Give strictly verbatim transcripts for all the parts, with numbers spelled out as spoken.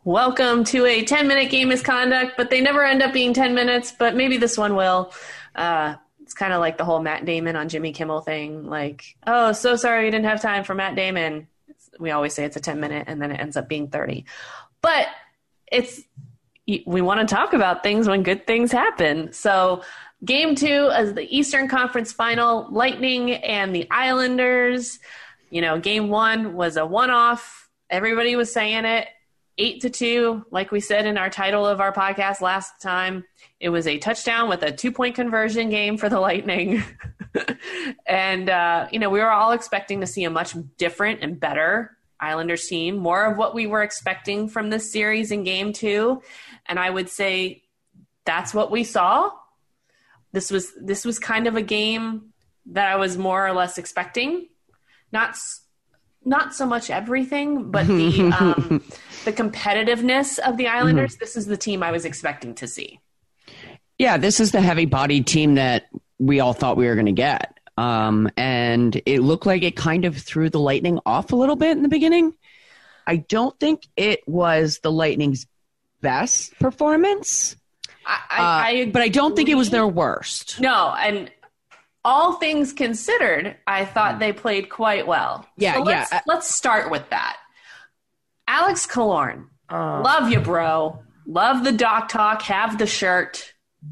Welcome to a ten-minute game misconduct, but they never end up being ten minutes, but maybe this one will. Uh, it's kind of like the whole Matt Damon on Jimmy Kimmel thing. Like, oh, so sorry we didn't have time for Matt Damon. We always say it's a ten-minute, and then it ends up being thirty. But it's we want to talk about things when good things happen. So game two is the Eastern Conference Final, Lightning and the Islanders. You know, game one was a one-off. Everybody was saying it. Eight to two, like we said in our title of our podcast last time. It was a touchdown with a two-point conversion game for the Lightning. and, uh, you know, we were all expecting to see a much different and better Islanders team, more of what we were expecting from this series in game two. And I would say that's what we saw. This was this was kind of a game that I was more or less expecting. Not not so much everything, but the um, the competitiveness of the Islanders. Mm-hmm. This is the team I was expecting to see. Yeah, this is the heavy-bodied team that we all thought we were going to get. Um, and it looked like it kind of threw the Lightning off a little bit in the beginning. I don't think it was the Lightning's best performance. I, I, uh, but I don't think it was their worst. No, and all things considered, I thought they played quite well. Yeah, so let's, yeah. Let's start with that. Alex Killorn, uh, love you, bro. Love the doc talk. Have the shirt.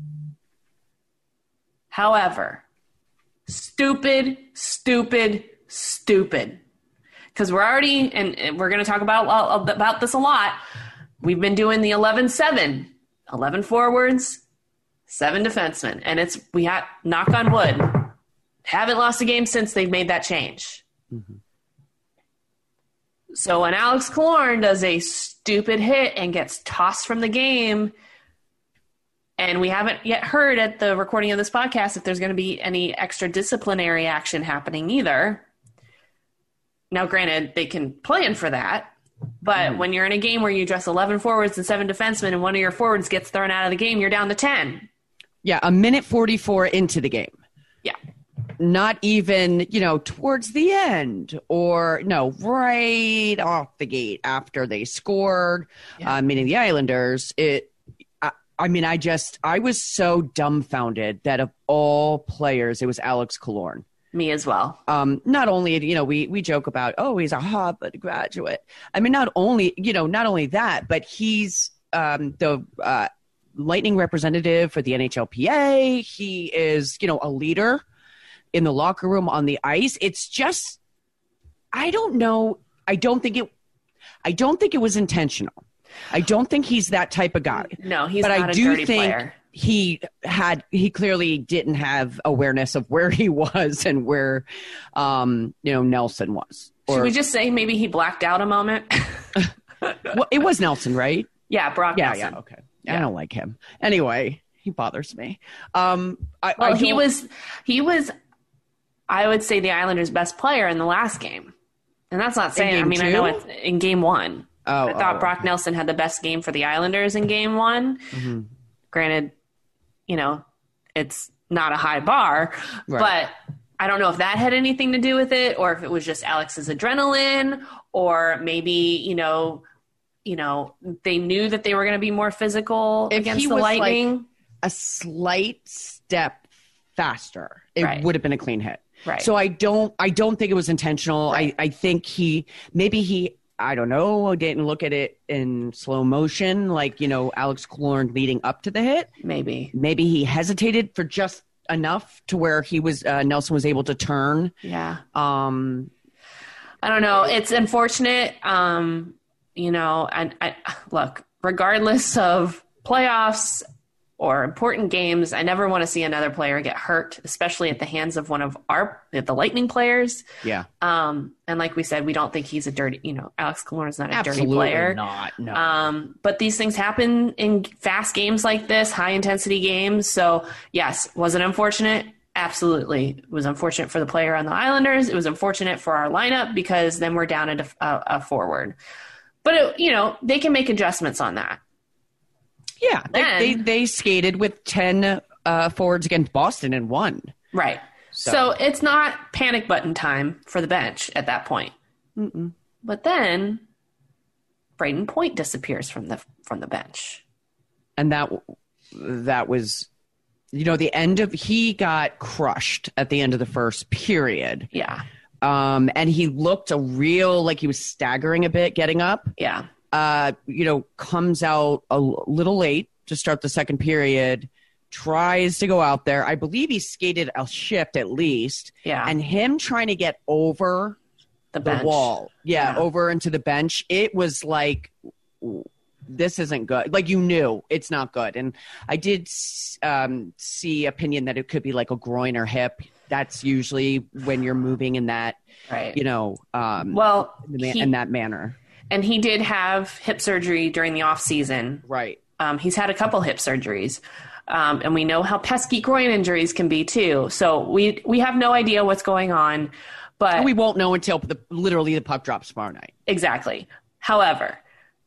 However, stupid, stupid, stupid. Because we're already, and, and we're going to talk about uh, about this a lot. We've been doing the eleven seven, eleven forwards, seven defensemen, and it's we had knock on wood. Haven't lost a game since they've made that change. Mm-hmm. So when Alex Killorn does a stupid hit and gets tossed from the game, and we haven't yet heard at the recording of this podcast if there's going to be any extra disciplinary action happening either. Now, granted, they can plan for that, but mm-hmm. when you're in a game where you dress eleven forwards and seven defensemen and one of your forwards gets thrown out of the game, you're down to ten. Yeah, a minute forty-four into the game. Yeah. Not even, you know, towards the end or, no, right off the gate after they scored, yeah. uh, meaning the Islanders. It, I, I mean, I just, I was so dumbfounded that of all players, it was Alex Killorn. Me as well. Um, not only, you know, we, we joke about, oh, he's a Harvard graduate. I mean, not only, you know, not only that, but he's um, the uh, Lightning representative for the N H L P A. He is, you know, a leader in the locker room, on the ice. It's just, I don't know. I don't think it, I don't think it was intentional. I don't think he's that type of guy. No, he's but not I a do dirty think player. He had, he clearly didn't have awareness of where he was and where, um, you know, Nelson was. Or, should we just say maybe he blacked out a moment? Well, it was Nelson, right? Yeah, Brock yeah, Nelson. Yeah, okay. Yeah. I don't like him. Anyway, he bothers me. Um, I, well, I he was, he was, I would say the Islanders' best player in the last game. And that's not saying, I mean, two? I know it's in game one. Oh, I thought oh, Brock okay. Nelson had the best game for the Islanders in game one. Mm-hmm. Granted, you know, it's not a high bar, right. But I don't know if that had anything to do with it or if it was just Alex's adrenaline or maybe, you know, you know, they knew that they were going to be more physical if against he the was Lightning. Like a slight step faster, it right. would have been a clean hit. Right. So I don't, I don't think it was intentional. Right. I, I think he, maybe he, I don't know, didn't look at it in slow motion, like, you know, Alex Killorn leading up to the hit. Maybe. Maybe he hesitated for just enough to where he was, uh, Nelson was able to turn. Yeah. Um, I don't know. It's unfortunate. Um, you know, and I, look, regardless of playoffs or important games, I never want to see another player get hurt, especially at the hands of one of our the Lightning players. Yeah. Um, and like we said, we don't think he's a dirty, you know, Alex Killorn is not a Absolutely dirty player. not. No. Um, but these things happen in fast games like this, high intensity games. So yes, was it unfortunate? Absolutely. It was unfortunate for the player on the Islanders. It was unfortunate for our lineup because then we're down a, a, a forward. But it, you know, they can make adjustments on that. Yeah, then, they, they they skated with ten uh, forwards against Boston and won. Right. So. so it's not panic button time for the bench at that point. Mm-mm. But then Braden Point disappears from the from the bench. And that that was, you know, the end of, he got crushed at the end of the first period. Yeah. Um, and he looked a real, like he was staggering a bit getting up. Yeah. Uh, you know, comes out a little late to start the second period, tries to go out there. I believe he skated a shift at least. Yeah. And him trying to get over the, the bench. wall. Yeah, Yeah. over into the bench. It was like, this isn't good. Like, you knew it's not good. And I did um, see opinion that it could be like a groin or hip. That's usually when you're moving in that, right. you know, um, well, in, the, he, in that manner. And he did have hip surgery during the off season. Right. Um, he's had a couple hip surgeries. Um, and we know how pesky groin injuries can be too. So we, we have no idea what's going on, but and we won't know until the, literally the puck drops tomorrow night. Exactly. However,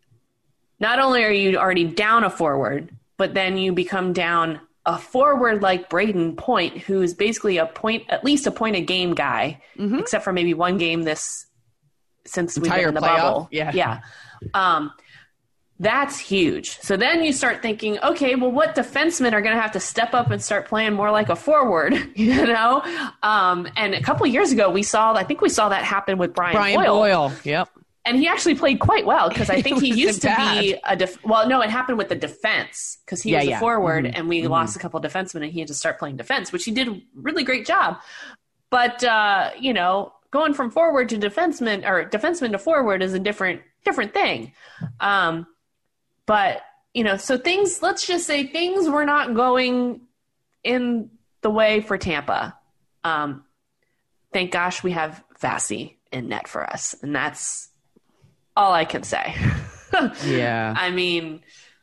not only are you already down a forward, but then you become down a forward like Braden Point, who's basically a point, at least a point a game guy, mm-hmm. except for maybe one game this since we've been in the playoff. bubble. Yeah. Yeah. Um, that's huge. So then you start thinking, okay, well, what defensemen are going to have to step up and start playing more like a forward, you know? Um, and a couple of years ago, we saw, I think we saw that happen with Brian, Brian Boyle. Boyle. Yep. And he actually played quite well because I think he used to bad. be a def- – well, no, it happened with the defense because he yeah, was a yeah. forward mm-hmm. and we mm-hmm. lost a couple of defensemen and he had to start playing defense, which he did a really great job. But, uh, you know, going from forward to defenseman or defenseman to forward is a different different thing. Um, but, you know, so things – let's just say things were not going in the way for Tampa. Um, thank gosh we have Vasi in net for us, and that's – all I can say. Yeah. I mean,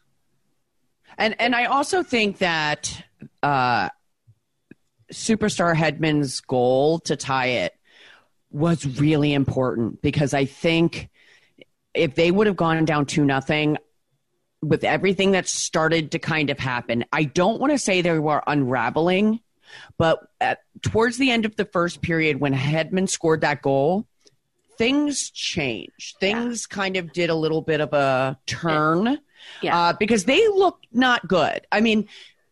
and and I also think that uh, Superstar Hedman's goal to tie it was really important because I think if they would have gone down two nothing with everything that started to kind of happen, I don't want to say they were unraveling, but at, towards the end of the first period when Hedman scored that goal, things changed. Things yeah. kind of did a little bit of a turn yeah. uh, because they looked not good. I mean,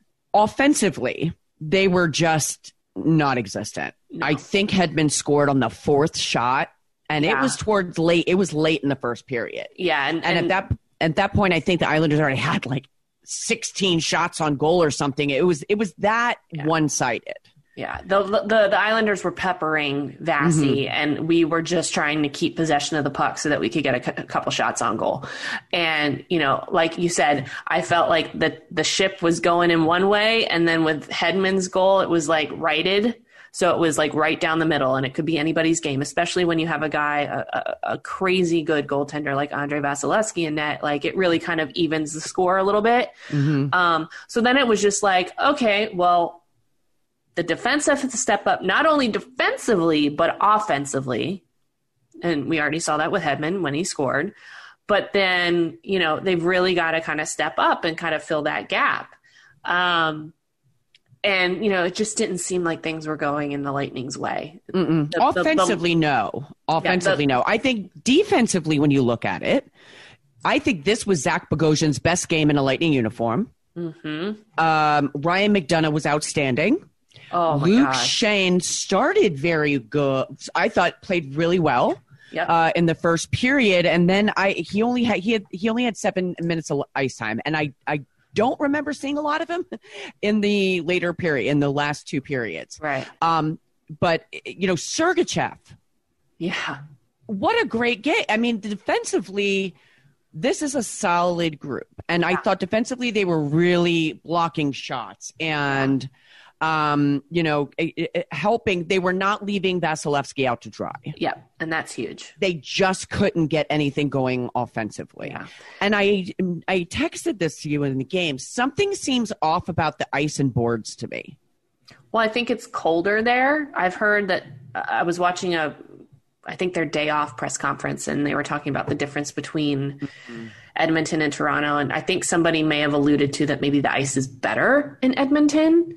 offensively, they were just non-existent. No. I think Hedman scored on the fourth shot, and yeah. it was towards late. It was late in the first period. Yeah, and, and, and at that at that point, I think the Islanders already had like sixteen shots on goal or something. It was it was that yeah. one-sided. Yeah, the, the the Islanders were peppering Vasi, mm-hmm. and we were just trying to keep possession of the puck so that we could get a, a couple shots on goal. And, you know, like you said, I felt like the, the ship was going in one way, and then with Hedman's goal, it was like righted. So it was like right down the middle, and it could be anybody's game, especially when you have a guy, a, a, a crazy good goaltender like Andrei Vasilevsky in net. Like, it really kind of evens the score a little bit. Mm-hmm. Um, so then it was just like, okay, well, the defense has to step up, not only defensively, but offensively. And we already saw that with Hedman when he scored. But then, you know, they've really got to kind of step up and kind of fill that gap. Um, and, you know, it just didn't seem like things were going in the Lightning's way. The, Offensively, the, the, no. Offensively, yeah, the, no. I think defensively, when you look at it, I think this was Zach Bogosian's best game in a Lightning uniform. Mm-hmm. Um, Ryan McDonagh was outstanding. Oh my Luke gosh. Shane started very good. I thought played really well yep. uh, in the first period, and then I he only had he had he only had seven minutes of ice time, and I I don't remember seeing a lot of him in the later period in the last two periods. Right. Um, but you know, Sergachev. Yeah. What a great game! I mean, defensively, this is a solid group, and yeah. I thought defensively they were really blocking shots and. Yeah. Um, you know, it, it, helping. They were not leaving Vasilevsky out to dry. Yeah, and that's huge. They just couldn't get anything going offensively. Yeah. And I, I texted this to you in the game. Something seems off about the ice and boards to me. Well, I think it's colder there. I've heard that. Uh, I was watching a, I think their day off press conference, and they were talking about the difference between mm-hmm. Edmonton and Toronto. And I think somebody may have alluded to that maybe the ice is better in Edmonton.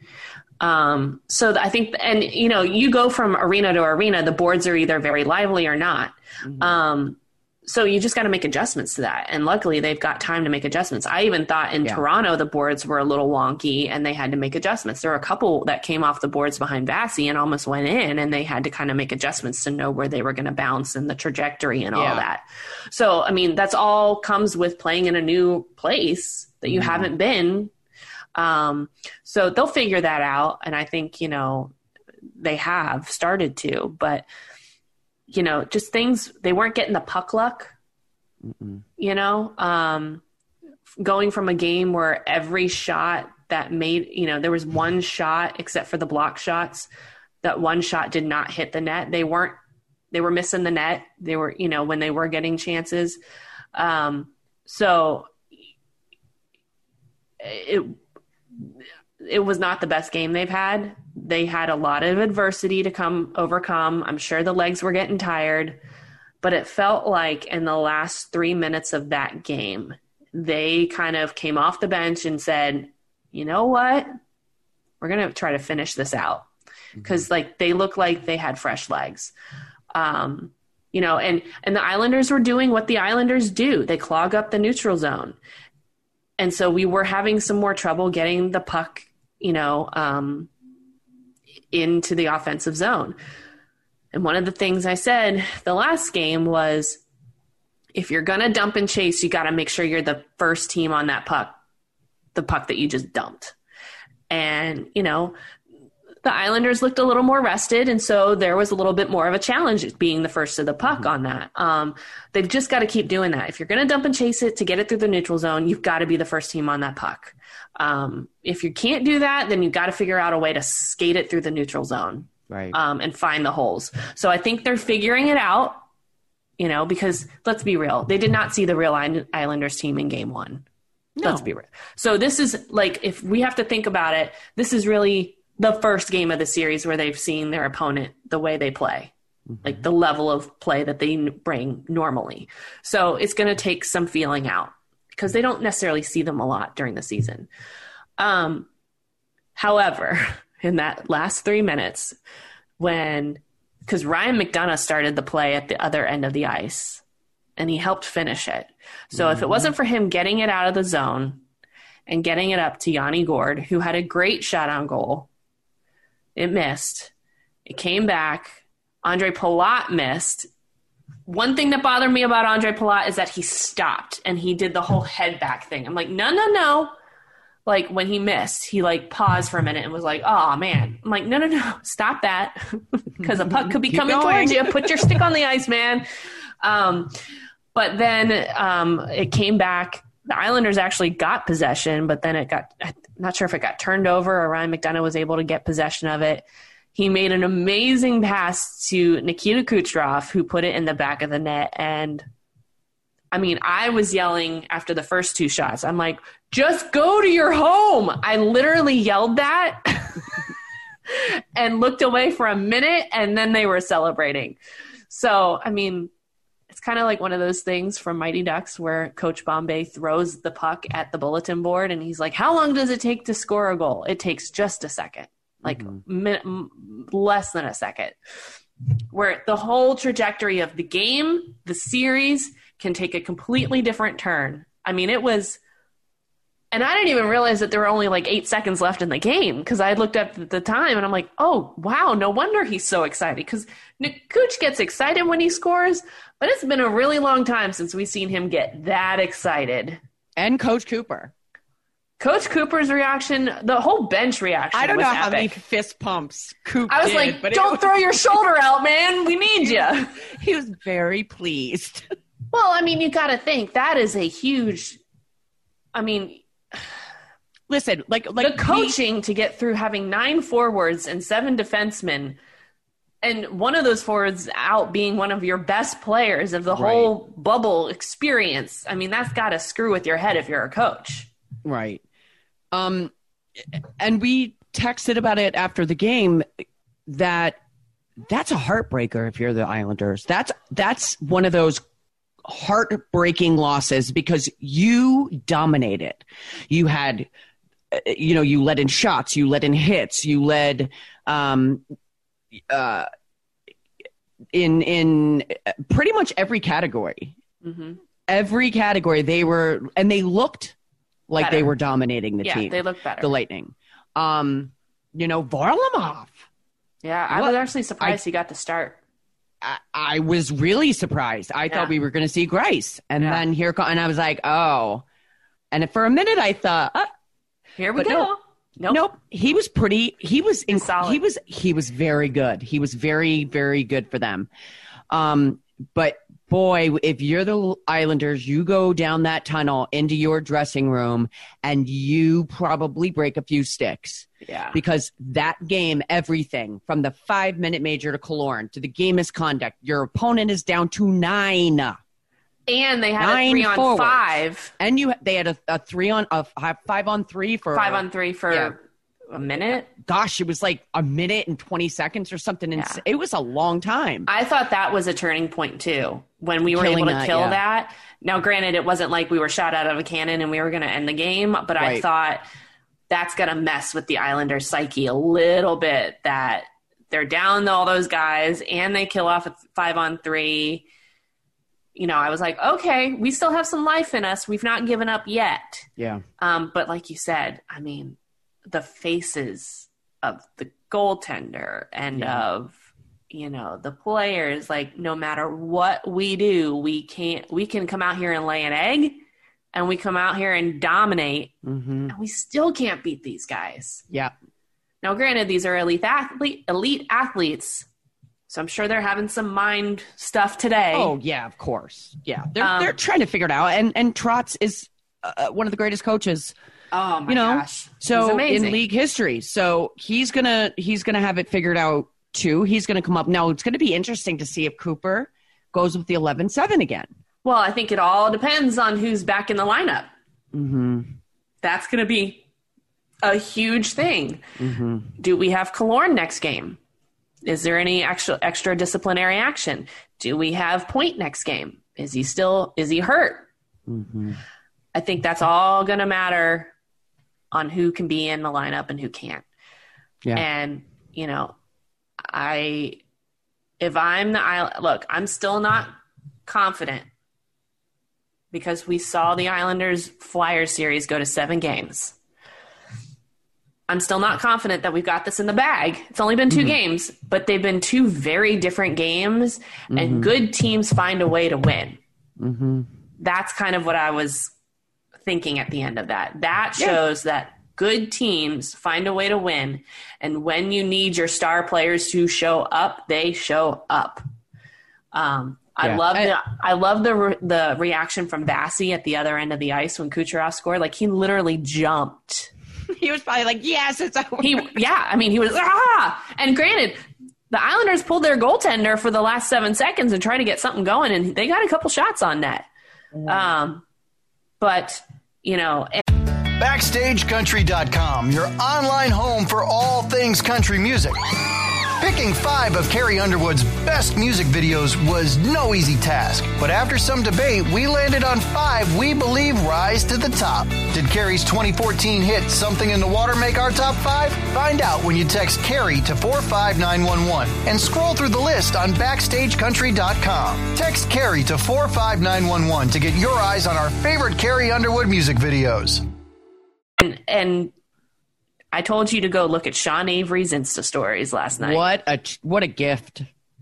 Um, so I think, and you know, you go from arena to arena, the boards are either very lively or not. Mm-hmm. Um, So you just got to make adjustments to that. And luckily they've got time to make adjustments. I even thought in yeah. Toronto, the boards were a little wonky and they had to make adjustments. There were a couple that came off the boards behind Vasi and almost went in, and they had to kind of make adjustments to know where they were going to bounce and the trajectory and all yeah. that. So, I mean, that's all comes with playing in a new place that you mm-hmm. haven't been. Um, so they'll figure that out. And I think, you know, they have started to, but you know, just things, they weren't getting the puck luck, Mm-mm. you know, um, going from a game where every shot that made, you know, there was one shot except for the block shots, that one shot did not hit the net. They weren't, they were missing the net. They were, you know, when they were getting chances. Um, so it, it was not the best game they've had. They had a lot of adversity to come overcome. I'm sure the legs were getting tired, but it felt like in the last three minutes of that game, they kind of came off the bench and said, you know what, we're going to try to finish this out. Because mm-hmm. like they looked like they had fresh legs. Um, you know, and, and the Islanders were doing what the Islanders do. They clog up the neutral zone. And so we were having some more trouble getting the puck, you know, um, into the offensive zone. And one of the things I said the last game was, if you're going to dump and chase, you got to make sure you're the first team on that puck, the puck that you just dumped. And, you know, the Islanders looked a little more rested, and so there was a little bit more of a challenge being the first to the puck mm-hmm. on that. Um, they've just got to keep doing that. If you're going to dump and chase it to get it through the neutral zone, you've got to be the first team on that puck. Um, if you can't do that, then you've got to figure out a way to skate it through the neutral zone right. um, and find the holes. So I think they're figuring it out, you know, because let's be real. They did not see the real Islanders team in game one. No. Let's be real. So this is like, if we have to think about it, this is really the first game of the series where they've seen their opponent, the way they play, mm-hmm. like the level of play that they bring normally. So it's going to take some feeling out because they don't necessarily see them a lot during the season. Um, however, in that last three minutes when, because Ryan McDonagh started the play at the other end of the ice and he helped finish it. So mm-hmm. if it wasn't for him getting it out of the zone and getting it up to Yanni Gourde, who had a great shot on goal, it missed. It came back. Andre Palat missed. One thing that bothered me about Andre Palat is that he stopped and he did the whole head back thing. I'm like, no, no, no. Like when he missed, he like paused for a minute and was like, oh man. I'm like, no, no, no, stop that. Because a puck could be coming towards you. Put your stick on the ice, man. Um, but then um, it came back. The Islanders actually got possession, but then it got, I'm not sure if it got turned over or Ryan McDonagh was able to get possession of it. He made an amazing pass to Nikita Kucherov, who put it in the back of the net. And I mean, I was yelling after the first two shots. I'm like, just go to your home. I literally yelled that and looked away for a minute, and then they were celebrating. So, I mean, it's kind of like one of those things from Mighty Ducks where Coach Bombay throws the puck at the bulletin board and he's like, how long does it take to score a goal? It takes just a second, like mm-hmm. mi- m- less than a second, where the whole trajectory of the game, the series can take a completely different turn. I mean, it was, and I didn't even realize that there were only like eight seconds left in the game because I looked up at the time and I'm like, oh, wow, no wonder he's so excited, because Nick Cooch gets excited when he scores, but it's been a really long time since we've seen him get that excited. And Coach Cooper. Coach Cooper's reaction, the whole bench reaction I don't was know epic. How many fist pumps Coop I was did, like, but don't was... throw your shoulder out, man. We need you. He was very pleased. Well, I mean, you got to think that is a huge, I mean, listen, like, like the coaching he... to get through having nine forwards and seven defensemen, and one of those forwards out being one of your best players of the right. whole bubble experience. I mean, that's got to screw with your head if you're a coach. Right. Um, and we texted about it after the game that that's a heartbreaker if you're the Islanders. That's, that's one of those heartbreaking losses because you dominated. You had, you know, you led in shots, you led in hits, you led, um, uh, in, in pretty much every category. Mm-hmm. Every category they were, and they looked like Better. they were dominating the yeah, team. they looked better. The Lightning. Um, you know, Varlamov. Yeah, I What? was actually surprised I- he got to start. I, I was really surprised. I Yeah. thought we were going to see Grace. And Yeah. then here, co- and I was like, oh. And for a minute, I thought, uh, Here we But go. no. Nope. nope. He was pretty, he was, inc- solid. he was, he was very good. He was very, very good for them. Um, but boy, if you're the Islanders, you go down that tunnel into your dressing room and you probably break a few sticks. Yeah. Because that game, everything from the five minute major to Killorn to the game misconduct, your opponent is down to nine. And they had Nine a three on forwards. five. And you, they had a, a three on, a five on three for Five on three for Yeah. a minute. gosh, it was like a minute and twenty seconds or something. And Yeah. it was a long time. I thought that was a turning point too, when we were Killing able to that, kill yeah. that. Now, granted, it wasn't like we were shot out of a cannon and we were going to end the game, but I Right. thought that's going to mess with the Islanders' psyche a little bit, that they're down all those guys and they kill off a five on three. You know, I was like, okay, we still have some life in us. We've not given up yet. Yeah. Um, but like you said, I mean, the faces of the goaltender and Yeah. of, you know, the players, like no matter what we do, we can't, we can come out here and lay an egg and we come out here and dominate Mm-hmm. and we still can't beat these guys. Yeah. Now, granted, these are elite athlete, elite athletes. So I'm sure they're having some mind stuff today. Oh yeah, of course. Yeah. They're, Um, they're trying to figure it out. And, and Trotz is uh, one of the greatest coaches, Oh, my you know, gosh. He's so amazing. in league history. So he's going to, he's going to have it figured out too. He's going to come up. Now it's going to be interesting to see if Cooper goes with the eleven seven again. Well, I think it all depends on who's back in the lineup. Mm-hmm. That's going to be a huge thing. Mm-hmm. Do we have Killorn next game? Is there any extra extra disciplinary action? Do we have Point next game? Is he still is he hurt? Mm-hmm. I think that's all going to matter on who can be in the lineup and who can't. Yeah. And you know, I if I'm the Island, look, I'm still not confident because we saw the Islanders Flyers series go to seven games. I'm still not confident that we've got this in the bag. It's only been two Mm-hmm. games, but they've been two very different games, Mm-hmm. and good teams find a way to win. Mm-hmm. That's kind of what I was thinking at the end of that. That Yeah. shows that good teams find a way to win, and when you need your star players to show up, they show up. Um, I Yeah. love I- the I love the re- the reaction from Bassey at the other end of the ice when Kucherov scored. Like he literally jumped. He was probably like, yes, it's over. He yeah, I mean he was ah. And granted, the Islanders pulled their goaltender for the last seven seconds and tried to get something going, and they got a couple shots on net. Um, but you know. Backstage Country dot com, your online home for all things country music. Picking five of Carrie Underwood's best music videos was no easy task, but after some debate, we landed on five we believe rise to the top. Did Carrie's twenty fourteen hit Something in the Water make our top five? Find out when you text Carrie to four five nine one one and scroll through the list on Backstage Country dot com. Text Carrie to four five nine one one to get your eyes on our favorite Carrie Underwood music videos. And, and I told you to go look at Sean Avery's Insta stories last night. What a what a gift!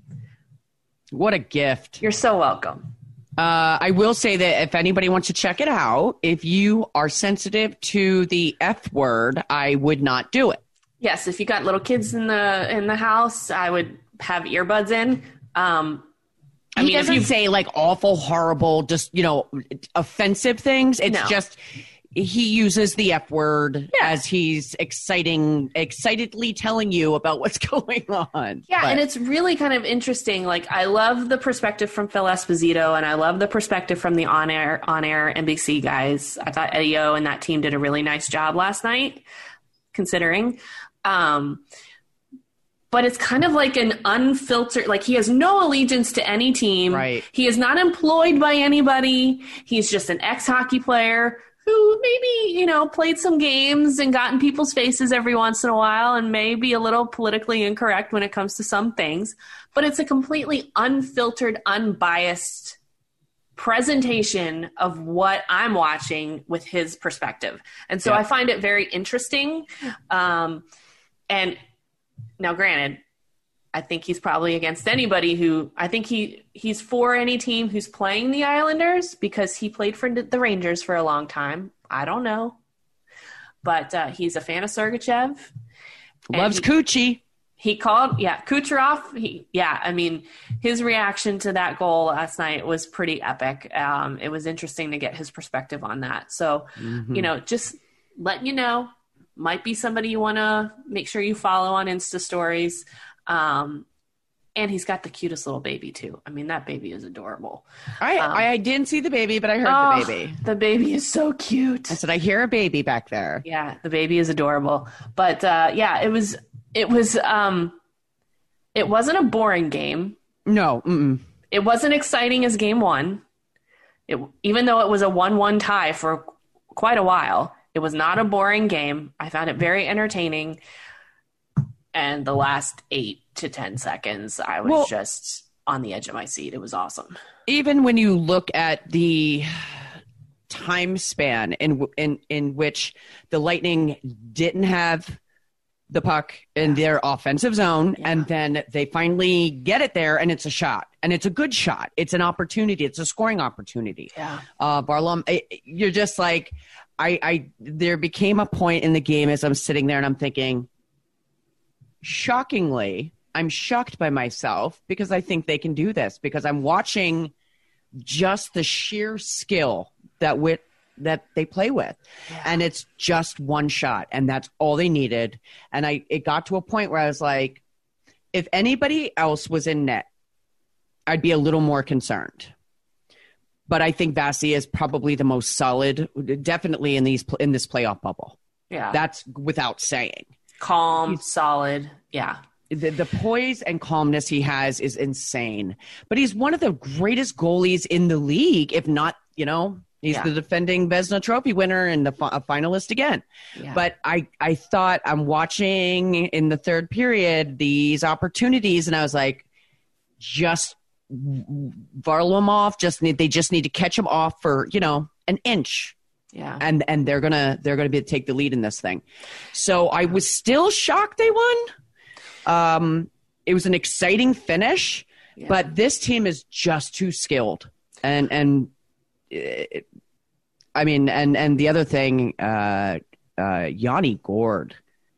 What a gift! You're so welcome. Uh, I will say that if anybody wants to check it out, if you are sensitive to the F word, I would not do it. Yes, if you got little kids in the in the house, I would have earbuds in. Um, I He mean, if doesn't you say like awful, horrible, just you know, offensive things. It's No. just he uses the F word Yeah. as he's exciting, excitedly telling you about what's going on. Yeah, But- and it's really kind of interesting. Like, I love the perspective from Phil Esposito, and I love the perspective from the on-air on-air N B C guys. I thought Eddie O and that team did a really nice job last night, considering. Um, but it's kind of like an unfiltered, like he has no allegiance to any team. Right. He is not employed by anybody. He's just an ex-hockey player who maybe, you know, played some games and got in people's faces every once in a while and may be a little politically incorrect when it comes to some things. But it's a completely unfiltered, unbiased presentation of what I'm watching with his perspective. And so Yeah. I find it very interesting. Um, and now granted, I think he's probably against anybody who I think he he's for any team who's playing the Islanders because he played for the Rangers for a long time. I don't know, but uh, he's a fan of Sergachev. Loves he, Coochie. He called, yeah, Kucherov. He, yeah, I mean, his reaction to that goal last night was pretty epic. Um, it was interesting to get his perspective on that. So, mm-hmm. you know, just letting you know, might be somebody you want to make sure you follow on Insta stories. Um, and he's got the cutest little baby too. I mean, that baby is adorable. I, um, I, I didn't see the baby, but I heard oh, the baby. The baby is so cute. I said, I hear a baby back there. Yeah, the baby is adorable. But uh, yeah, it was, it was, um, it wasn't a boring game. No. Mm-mm. It wasn't exciting as game one. It, even though it was a one one tie for quite a while, it was not a boring game. I found it very entertaining. And the last eight to ten seconds, I was well, just on the edge of my seat. It was awesome. Even when you look at the time span in in in which the Lightning didn't have the puck in yeah. their offensive zone, yeah. and then they finally get it there, and it's a shot, and it's a good shot. It's an opportunity. It's a scoring opportunity. Yeah, uh, Barlum, you're just like, I, I. There became a point in the game as I'm sitting there, and I'm thinking, shockingly, I'm shocked by myself because I think they can do this because I'm watching just the sheer skill that with that they play with. Yeah. And it's just one shot and that's all they needed. And I, it got to a point where I was like, if anybody else was in net, I'd be a little more concerned. But I think Vasi is probably the most solid, definitely in these, in this playoff bubble. Yeah. That's without saying. Calm, He's, solid. Yeah. The, the poise and calmness he has is insane. But he's one of the greatest goalies in the league, if not, you know, he's yeah. the defending Vezina Trophy winner and the fi- finalist again. Yeah. But I, I thought I'm watching in the third period these opportunities, and I was like, just Varlamov, just need, they just need to catch him off for, you know, an inch. Yeah. And and they're gonna they're gonna be take the lead in this thing. So I was still shocked they won. Um, it was an exciting finish, yeah. but this team is just too skilled. And and it, I mean, and and the other thing, uh, uh, Yanni Gourde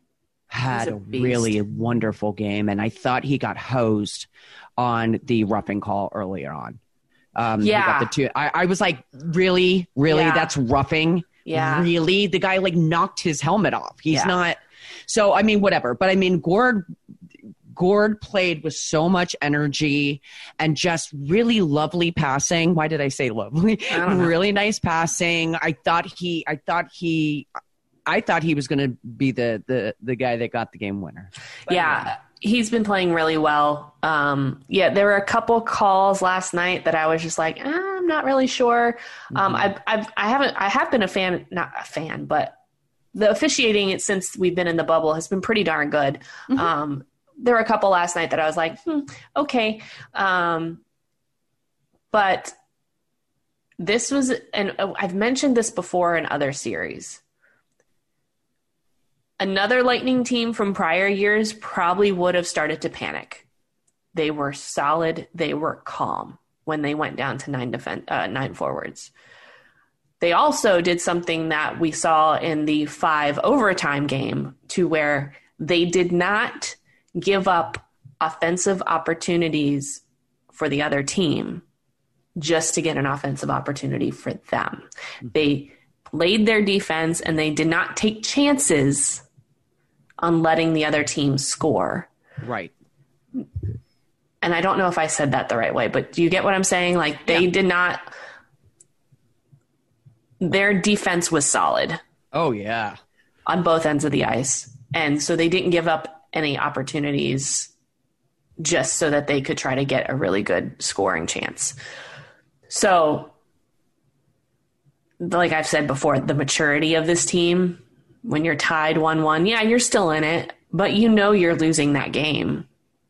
had a, a really wonderful game, and I thought he got hosed on the roughing call earlier on. Um, yeah. Got the two. I, I was like, really, really, yeah. that's roughing. Yeah. Really, the guy like knocked his helmet off. He's yeah. not. So I mean, whatever. But I mean, Gourde, Gourde played with so much energy and just really lovely passing. Why did I say lovely? I really nice passing. I thought he. I thought he. I thought he was going to be the the the guy that got the game winner. But yeah. Anyway. He's been playing really well. Um, yeah, there were a couple calls last night that I was just like, eh, I'm not really sure. Mm-hmm. Um, I've, I've, I haven't, I have been a fan, not a fan, but the officiating since we've been in the bubble has been pretty darn good. Mm-hmm. Um, there were a couple last night that I was like, hmm, okay. Um, but this was, and I've mentioned this before in other series. Another Lightning team from prior years probably would have started to panic. They were solid. They were calm when they went down to nine defense, uh, nine forwards. They also did something that we saw in the five overtime game to where they did not give up offensive opportunities for the other team just to get an offensive opportunity for them. Mm-hmm. They played their defense and they did not take chances on letting the other team score. Right. And I don't know if I said that the right way, but do you get what I'm saying? Like they yeah. did not, their defense was solid. Oh yeah. On both ends of the ice. And so they didn't give up any opportunities just so that they could try to get a really good scoring chance. So like I've said before, the maturity of this team, when you're tied one one, yeah, you're still in it, but you know you're losing that game.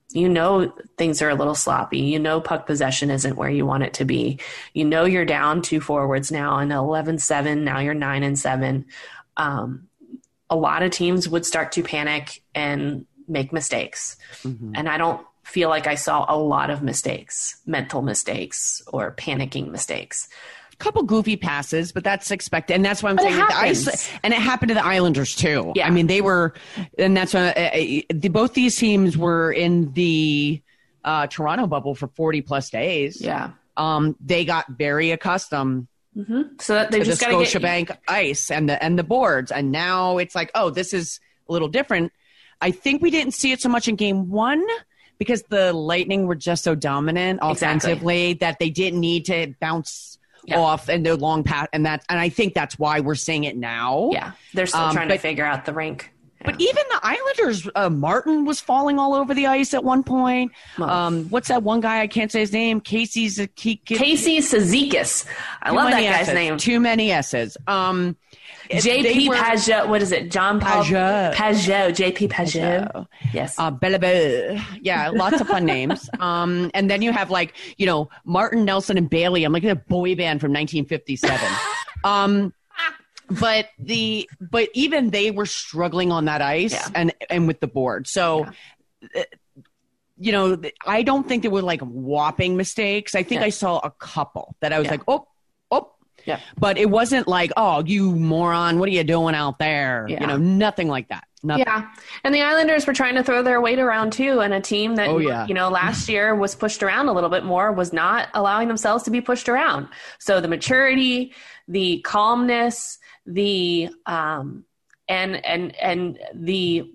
you know things are a little sloppy. You know puck possession isn't where you want it to be. You know you're down two forwards now and eleven seven. Now you're nine and seven. Um, a lot of teams would start to panic and make mistakes. Mm-hmm. And I don't feel like I saw a lot of mistakes, mental mistakes or panicking mistakes. Couple goofy passes, but that's expected, and that's why I'm but saying the ice, and it happened to the Islanders too. Yeah. I mean, they were, and that's why uh, the, both these teams were in the uh, Toronto bubble for forty plus days. Yeah, um, they got very accustomed. Mm-hmm. So that they to just the Scotiabank get... ice and the and the boards, and now it's like, oh, this is a little different. I think we didn't see it so much in game one because the Lightning were just so dominant offensively exactly. that they didn't need to bounce. Yeah. Off and their long pass, and that, and I think that's why we're seeing it now. Yeah, they're still um, trying but, to figure out the rink. Yeah. But even the Islanders, uh, Martin was falling all over the ice at one point. Well, um, what's that one guy? I can't say his name. Casey's a key, key, Casey Cizikas. I love that guy's S's. name. Too many S's. Um, J P Pageau. What is it? John Paul Pageau. Pageau. J P Pageau. Pageau. Yes. Uh, Bellevue. Yeah, lots of fun names. Um, and then you have like, you know, Martin, Nelson, and Bailey. I'm like a boy band from nineteen fifty-seven. um, but the but even they were struggling on that ice yeah. and and with the board. So. Yeah. Uh, you know, I don't think they were like whopping mistakes. I think yeah. I saw a couple that I was yeah. like, oh, oh. Yeah. But it wasn't like, oh, you moron, what are you doing out there? Yeah. You know, nothing like that. Nothing. Yeah. And the Islanders were trying to throw their weight around too. And a team that, oh, yeah. you know, last year was pushed around a little bit more was not allowing themselves to be pushed around. So the maturity, the calmness, the, um, and, and, and the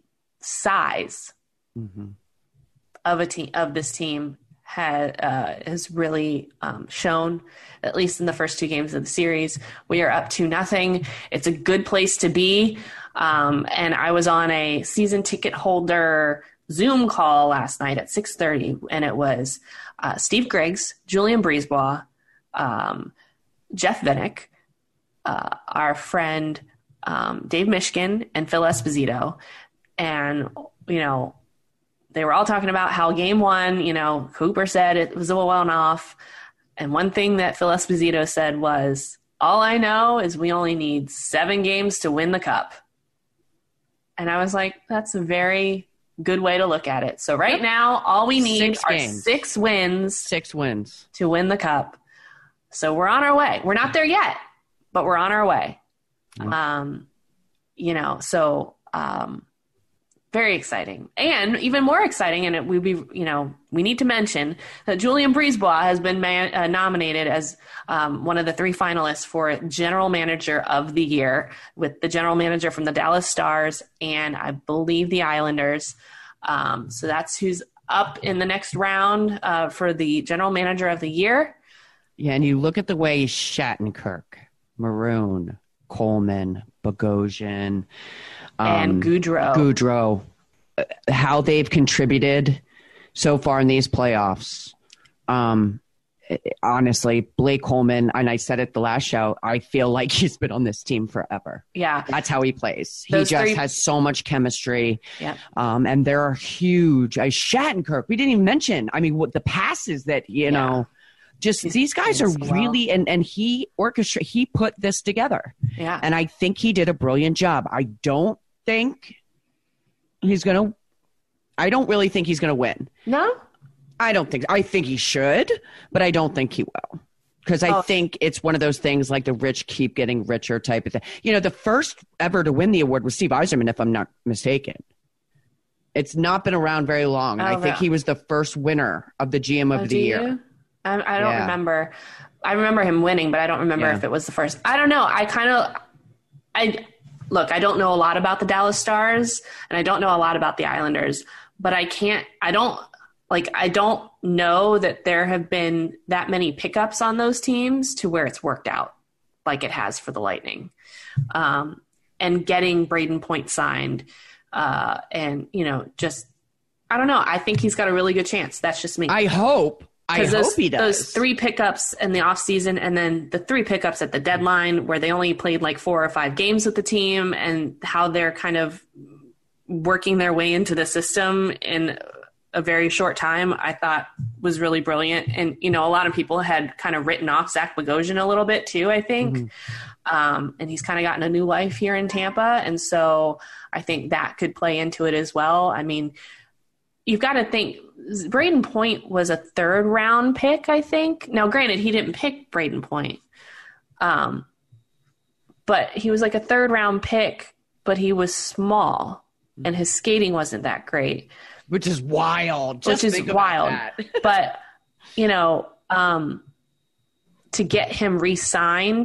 size mm-hmm. of a team, of this team had, uh, has really um, shown, at least in the first two games of the series. We are up to nothing. It's a good place to be. Um, and I was on a season ticket holder Zoom call last night at six thirty, and it was uh, Steve Griggs, Julien BriseBois, um, Jeff Vinik, uh, our friend um, Dave Mishkin, and Phil Esposito. And, you know, they were all talking about how game one, you know, Cooper said it was a one-off. And one thing that Phil Esposito said was, all I know is we only need seven games to win the cup. And I was like, that's a very good way to look at it. So right yep. now, all we need six are games. six wins. Six wins. To win the cup. So we're on our way. We're not there yet, but we're on our way. Mm-hmm. Um, you know, so um, very exciting. And even more exciting, and it would be, you know, we need to mention that Julien BriseBois has been man, uh, nominated as um, one of the three finalists for General Manager of the Year, with the general manager from the Dallas Stars and I believe the Islanders. Um, so that's who's up in the next round uh, for the General Manager of the Year. Yeah, and you look at the way Shattenkirk, Maroon, Coleman, Bogosian, um, and Goudreau. Goudreau, uh, how they've contributed so far in these playoffs. Um, honestly, Blake Coleman, and I said it the last show, I feel like he's been on this team forever. Yeah. That's how he plays. Those he just three... has so much chemistry. Yeah. Um, and they're huge. I Shattenkirk, we didn't even mention, I mean, what the passes that, you yeah. know, just he's, these guys are so really, well. and, and he orchestrated, he put this together. Yeah. And I think he did a brilliant job. I don't think he's going to, I don't really think he's going to win. No? I don't think, I think he should, but I don't think he will. Because I oh. think it's one of those things like the rich keep getting richer type of thing. You know, the first ever to win the award was Steve Yzerman, if I'm not mistaken. It's not been around very long. And oh, I think yeah. he was the first winner of the G M of oh, the year. You? I, I don't yeah. remember. I remember him winning, but I don't remember yeah. if it was the first. I don't know. I kind of, I look, I don't know a lot about the Dallas Stars, and I don't know a lot about the Islanders, but I can't, I don't, like, I don't know that there have been that many pickups on those teams to where it's worked out like it has for the Lightning. Um, and getting Braden Point signed uh, and, you know, just, I don't know. I think he's got a really good chance. That's just me. I hope. I those, hope he does. Those three pickups in the offseason and then the three pickups at the deadline where they only played like four or five games with the team, and how they're kind of working their way into the system in a very short time, I thought was really brilliant. And, you know, a lot of people had kind of written off Zach Bogosian a little bit too, I think. Mm-hmm. Um, and he's kind of gotten a new life here in Tampa. And so I think that could play into it as well. I mean, you've got to think Braden Point was a third round pick, I think. Now, granted, he didn't pick Braden Point. Um, but he was like a third round pick, but he was small and his skating wasn't that great. Which is wild. Just which is wild. But, you know, um, to get him re-signed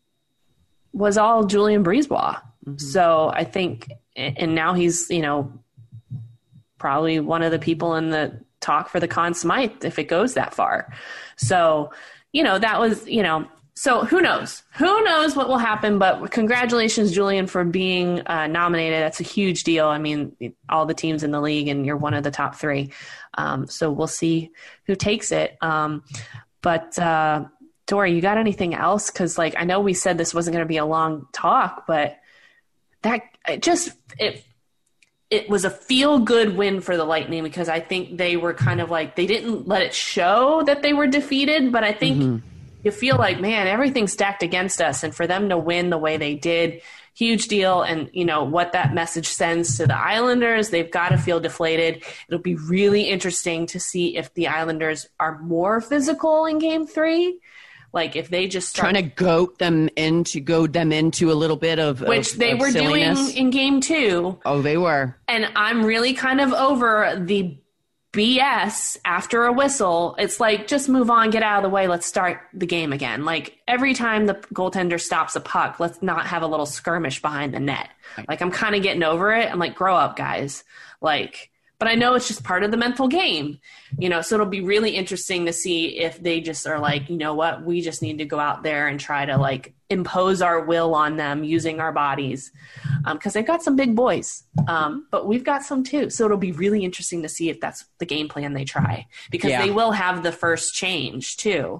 was all Julien Brisebois. Mm-hmm. So I think, and now he's, you know, probably one of the people in the talk for the Conn Smythe if it goes that far. So, you know, that was, you know, so who knows? Who knows what will happen? But congratulations, Julien, for being uh, nominated. That's a huge deal. I mean, all the teams in the league, and you're one of the top three. Um, so we'll see who takes it. Um, but uh, Tori, you got anything else? Because, like, I know we said this wasn't going to be a long talk, but that it just it it was a feel good win for the Lightning because I think they were kind of like they didn't let it show that they were defeated, but I think. Mm-hmm. You feel like, man, everything's stacked against us. And for them to win the way they did, huge deal. And, you know, what that message sends to the Islanders, they've got to feel deflated. It'll be really interesting to see if the Islanders are more physical in game three. Like if they just start trying to goat them into, goad them into a little bit of Which of, they of were silliness. doing in game two. Oh, they were. And I'm really kind of over the B S after a whistle. It's like, just move on, get out of the way. Let's start the game again. Like every time the goaltender stops a puck, let's not have a little skirmish behind the net. Right. Like I'm kind of getting over it. I'm like, grow up, guys. Like, but I know it's just part of the mental game, you know, so it'll be really interesting to see if they just are like, you know what, we just need to go out there and try to like impose our will on them using our bodies. Um, cause they've got some big boys, um, but we've got some too. So it'll be really interesting to see if that's the game plan they try because yeah. they will have the first change too.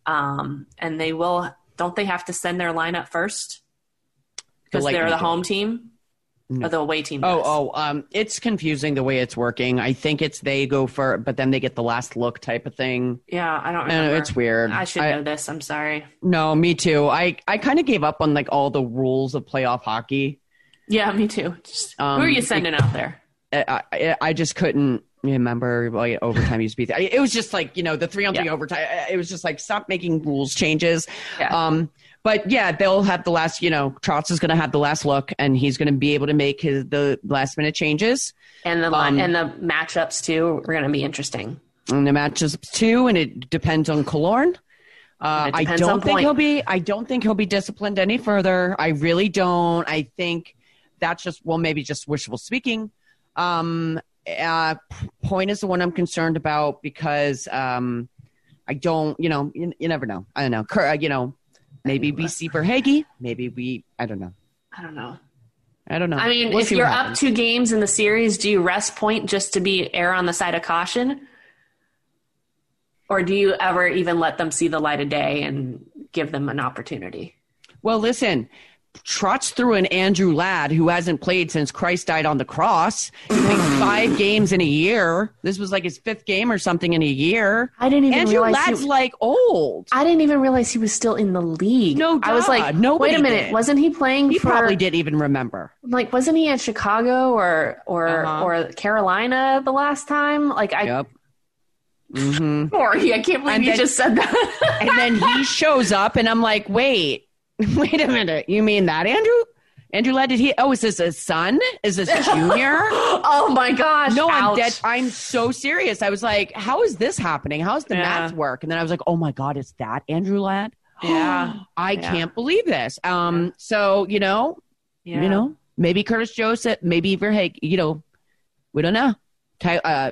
Um, and they will, don't they have to send their lineup first because the they're the home team? Or the away team does. Oh, oh, um, it's confusing the way it's working. I think it's they go for, but then they get the last look type of thing. Yeah, I don't remember. And it's weird. I should I, know this. I'm sorry. No, me too. I, I kind of gave up on like all the rules of playoff hockey. Yeah, me too. Just, um, who are you sending it, out there? I, I, I just couldn't remember like overtime used to be. It was just like, you know, the three on three yeah. overtime. It was just like, stop making rules changes. Yeah. Um, But yeah, they'll have the last, you know, Trotz is going to have the last look and he's going to be able to make his, the last minute changes. And the um, and the matchups too are going to be interesting. And the matchups too. And it depends on Killorn. Uh, I don't think point. he'll be, I don't think he'll be disciplined any further. I really don't. I think that's just, well, maybe just wishful speaking. Um, uh, Point is the one I'm concerned about because um, I don't, you know, you, you never know. I don't know. Cur- you know, Maybe we see Verhaeghe. Maybe we, I don't know. I don't know. I don't know. I mean, we'll if you're up two games in the series, do you rest Point just to be err on the side of caution? Or do you ever even let them see the light of day and give them an opportunity? Well, listen, Trotz threw in Andrew Ladd, who hasn't played since Christ died on the cross. He played five games in a year. This was like his fifth game or something in a year. I didn't even Andrew realize Ladd's he, like old. I didn't even realize he was still in the league. No, duh. I was like, Nobody wait a minute, did. wasn't he playing? He for, probably didn't even remember. Like, wasn't he at Chicago or or uh-huh. or Carolina the last time? Like, I. Yep. Mm-hmm. Sorry, I can't believe and you then, just said that. And then he shows up, and I'm like, wait, wait a minute, you mean that, Andrew? Andrew Ladd, did he? Oh, is this a son? Is this junior? Oh my gosh! No, Ouch. I'm dead. I'm so serious. I was like, "How is this happening? How's the yeah. math work?" And then I was like, "Oh my god, is that Andrew Ladd?" Yeah, I yeah. can't believe this. Um, yeah. so you know, yeah. you know, maybe Curtis Joseph, maybe Verhaeghe. You know, we don't know. Ty- uh,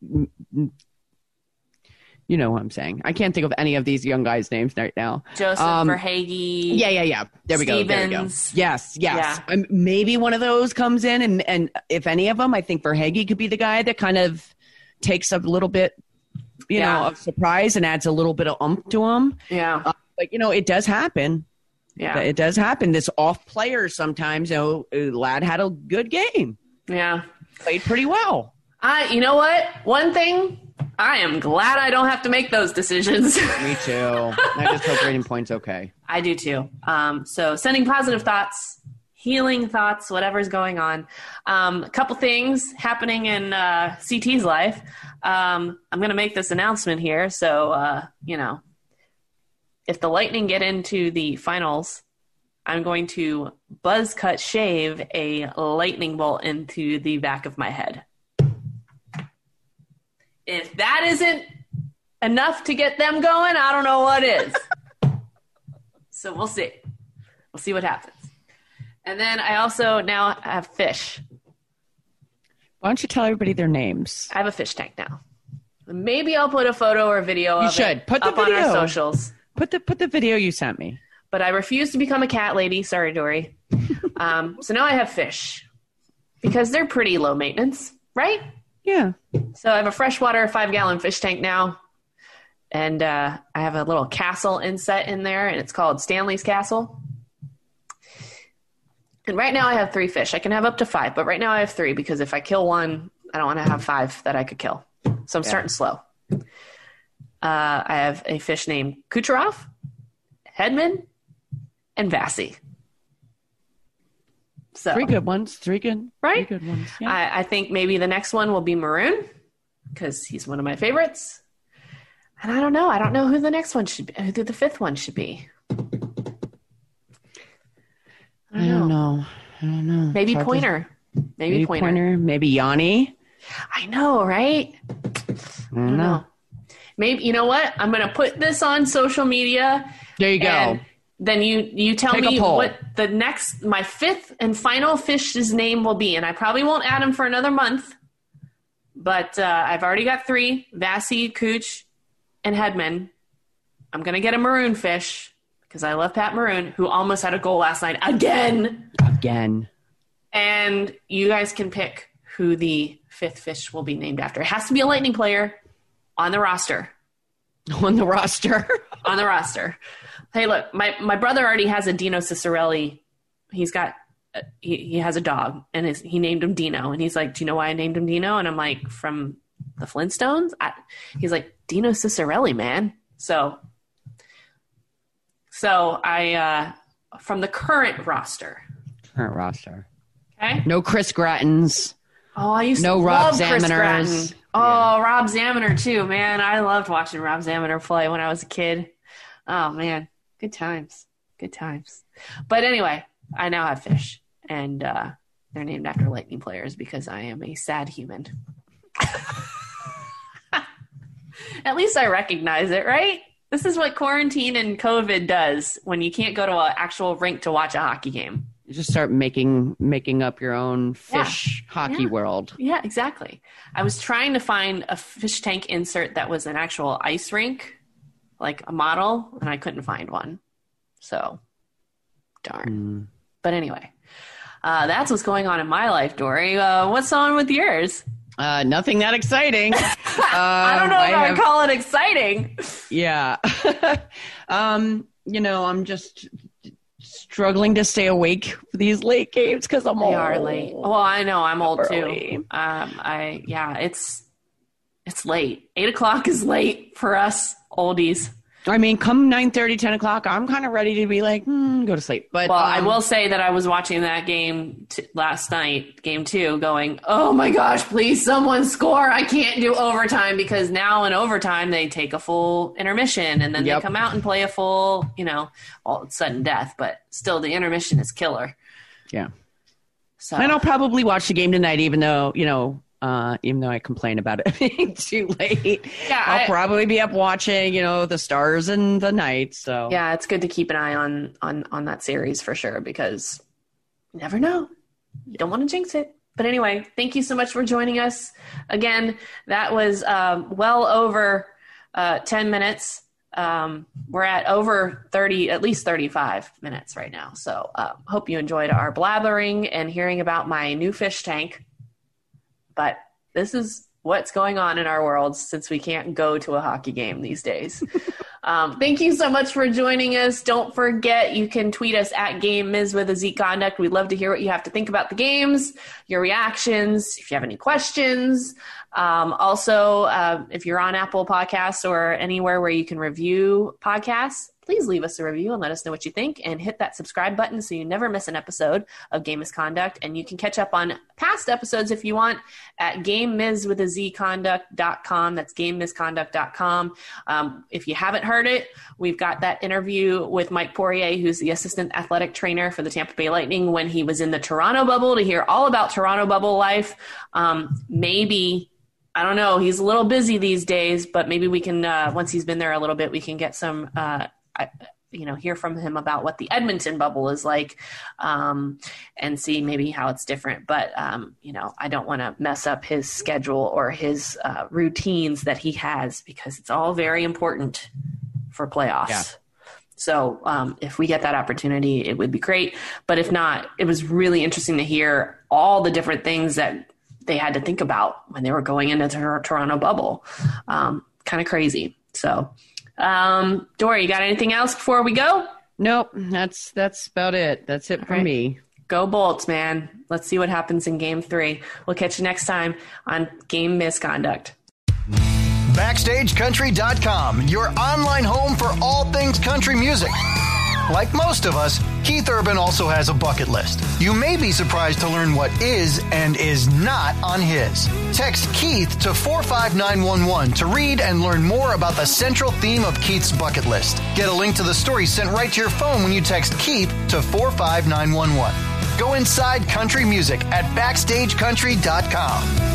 You know what I'm saying. I can't think of any of these young guys' names right now. Joseph um, Verhaeghe. Yeah, yeah, yeah. There we Stevens. go. There we go. Yes, yes. Yeah. Um, maybe one of those comes in, and, and if any of them, I think Verhaeghe could be the guy that kind of takes a little bit, you yeah. know, of surprise and adds a little bit of oomph to him. Yeah. Uh, but, you know, it does happen. Yeah. It does happen. This off player sometimes, you know, Ladd had a good game. Yeah. Played pretty well. I, you know what? One thing, I am glad I don't have to make those decisions. Me too. I just hope Rating Point's okay. I do too. Um, so sending positive thoughts, healing thoughts, whatever's going on. Um, a couple things happening in uh, C T's life. Um, I'm going to make this announcement here. So, uh, you know, if the Lightning get into the finals, I'm going to buzz cut shave a lightning bolt into the back of my head. If that isn't enough to get them going, I don't know what is. So we'll see. We'll see what happens. And then I also now have fish. Why don't you tell everybody their names? I have a fish tank now. Maybe I'll put a photo or a video you of should. it Put the up video. on our socials. Put the put the video you sent me. But I refuse to become a cat lady. Sorry, Dory. um, so now I have fish because they're pretty low maintenance, right? Yeah. So I have a freshwater five-gallon fish tank now, and uh, I have a little castle inset in there, and it's called Stanley's Castle. And right now I have three fish. I can have up to five, but right now I have three because if I kill one, I don't want to have five that I could kill. So I'm Yeah. starting slow. Uh, I have a fish named Kucherov, Hedman, and Vassy. So, Three good ones. Three good. Right? Three good ones. Yeah. I, I think maybe the next one will be Maroon because he's one of my favorites. And I don't know. I don't know who the next one should be, who the fifth one should be. I don't, I don't know. I don't know. Maybe It's hard to- Pointer. Maybe, Maybe Pointer. Pointer. Maybe Yanni. I know, right? I I don't don't know. know. Maybe, you know what? I'm going to put this on social media. There you go. And then you, you tell Take a me poll. what the next, my fifth and final fish's name will be. And I probably won't add him for another month. But uh, I've already got three, Vassy, Cooch, and Hedman. I'm going to get a Maroon fish because I love Pat Maroon, who almost had a goal last night again. Again. And you guys can pick who the fifth fish will be named after. It has to be a Lightning player on the roster. On the roster. On the roster. Hey, look, my, my brother already has a Dino Cicerelli. He's got, uh, he, he has a dog, and his, he named him Dino. And he's like, do you know why I named him Dino? And I'm like, from the Flintstones? I, he's like, Dino Cicerelli, man. So, so I, uh, from the current roster. Current roster. Okay. No Chris Grattens. Oh, I used No to Rob love Chris Zaminers. Gratton. Oh, Rob Zaminer too, man. I loved watching Rob Zaminer play when I was a kid. Oh man, good times, good times. But anyway, I now have fish, and uh, they're named after Lightning players because I am a sad human. At least I recognize it, right? This is what quarantine and COVID does when you can't go to an actual rink to watch a hockey game. You just start making making up your own fish hockey Yeah. world. Yeah, exactly. I was trying to find a fish tank insert that was an actual ice rink, like a model, and I couldn't find one. So, darn. Mm. But anyway, uh, that's what's going on in my life, Dory. Uh, what's on with yours? Uh, nothing that exciting. uh, I don't know if I, have- would call it exciting. Yeah. um, you know, I'm just struggling to stay awake for these late games because I'm They old. are late. Well, I know I'm old Early. too. Um, I yeah, it's it's late. Eight o'clock is late for us oldies. I mean, come nine thirty, ten o'clock, I'm kind of ready to be like, hmm, go to sleep. But Well, I um, will say that I was watching that game t- last night, game two, going, oh my gosh, please someone score. I can't do overtime because now in overtime they take a full intermission and then Yep. they come out and play a full, you know, well, it's sudden death, but still the intermission is killer. Yeah. So And I'll probably watch the game tonight, even though, you know, uh, even though I complain about it being too late. Yeah, I'll I- probably be up watching, you know, the stars and the night. So yeah, it's good to keep an eye on, on, on that series for sure because you never know. You don't want to jinx it. But anyway, thank you so much for joining us. Again, that was um, well over uh, ten minutes. Um, we're at over thirty, at least thirty-five minutes right now. So uh, hope you enjoyed our blabbering and hearing about my new fish tank. But this is what's going on in our world since we can't go to a hockey game these days. um, thank you so much for joining us. Don't forget, you can tweet us at Game Miz with a Z Conduct. We'd love to hear what you have to think about the games, your reactions, if you have any questions. Um, also, uh, if you're on Apple Podcasts or anywhere where you can review podcasts, please leave us a review and let us know what you think, and hit that subscribe button so you never miss an episode of Game Misconduct. And you can catch up on past episodes if you want at game miz with a z conduct dot com. That's game misconduct dot com. Um, if you haven't heard it, we've got that interview with Mike Poirier, who's the assistant athletic trainer for the Tampa Bay Lightning when he was in the Toronto bubble, to hear all about Toronto bubble life. Um, maybe... I don't know. He's a little busy these days, but maybe we can, uh, once he's been there a little bit, we can get some, uh, I, you know, hear from him about what the Edmonton bubble is like, um, and see maybe how it's different. But, um, you know, I don't want to mess up his schedule or his uh, routines that he has, because it's all very important for playoffs. Yeah. So um, if we get that opportunity, it would be great. But if not, it was really interesting to hear all the different things that they had to think about when they were going into the Toronto bubble. Um, kind of crazy. So, um, Dory, you got anything else before we go? Nope. That's, that's about it. That's it for right. me. Go Bolts, man. Let's see what happens in game three. We'll catch you next time on Game Misconduct. Backstage Country dot com, your online home for all things country music. Like most of us, Keith Urban also has a bucket list. You may be surprised to learn what is and is not on his. Text Keith to four five nine one one to read and learn more about the central theme of Keith's bucket list. Get a link to the story sent right to your phone when you text Keith to four five nine one one. Go inside country music at backstage country dot com.